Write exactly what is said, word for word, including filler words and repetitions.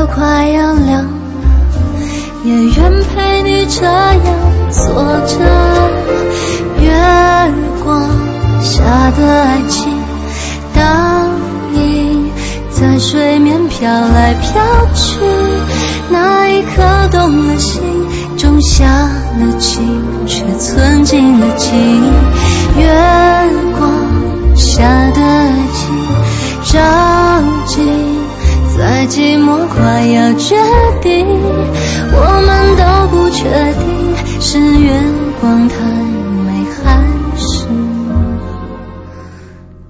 快要亮了，也愿陪你这样坐着。月光下的爱情，倒影在水面飘来飘去，那一刻动了心，种下了情，却存进了记忆。月光下的爱情，着急在寂寞快要决定，我们都不确定是月光太